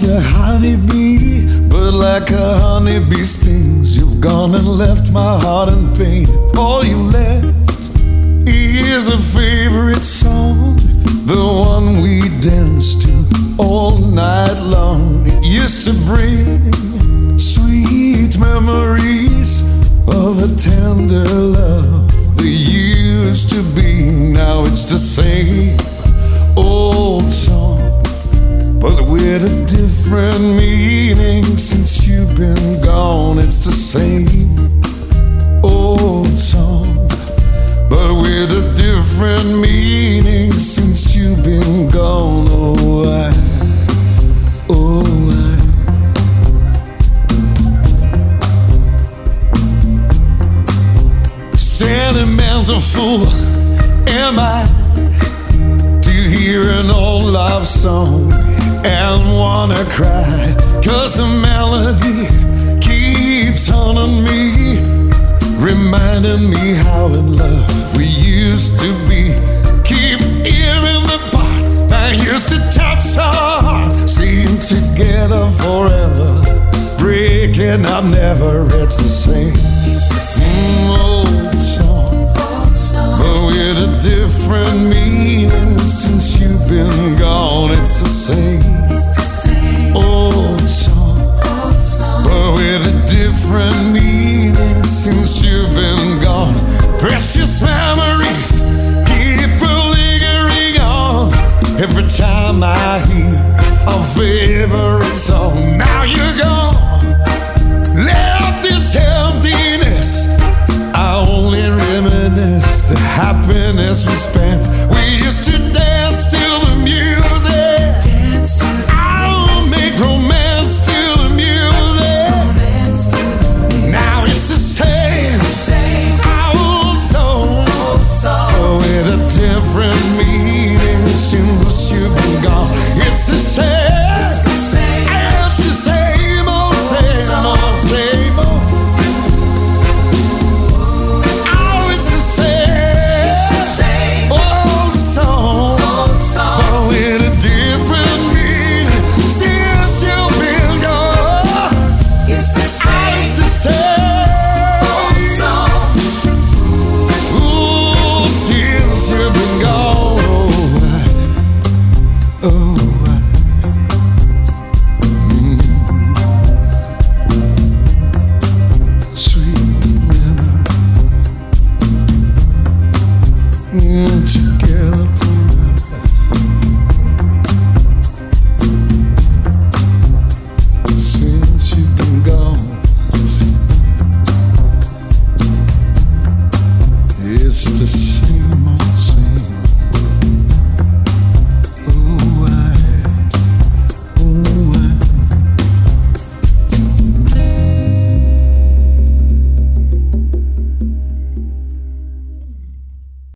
as a honeybee, but like a honeybee stings. You've gone and left my heart in pain. All you left is a favorite song, the one we danced to all night long. It used to bring sweet memories of a tender love that used to be. Now it's the same old song, but with a different meaning since you've been gone. It's the same old song, but with a different meaning since you've been gone. Oh, I. Sentimental fool am I to hear an old love song and wanna cry, 'cause the melody keeps haunting me, reminding me how in love we used to be. Keep hearing the part that used to touch our heart, seem together forever, breaking up never. It's the same old song, but with a different meaning since you've been gone. It's the same old song, but with a different meaning since you've been gone. Precious memories keep lingering on every time I hear a favorite song.